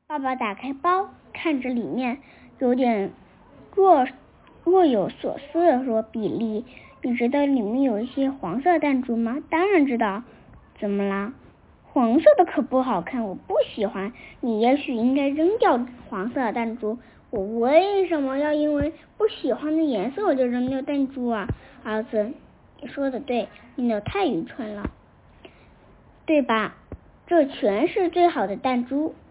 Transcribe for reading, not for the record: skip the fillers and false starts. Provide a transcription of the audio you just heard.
爸爸打开包，看着里面，有点若有所思地说：“比利，你知道里面有一些黄色弹珠吗？”“当然知道。”“怎么啦？”“黄色的可不好看，我不喜欢。你也许应该扔掉黄色的弹珠。”“我为什么要因为不喜欢的颜色我就扔掉弹珠啊？”“儿子，你说的对，你太愚蠢了，对吧？这全是最好的弹珠。”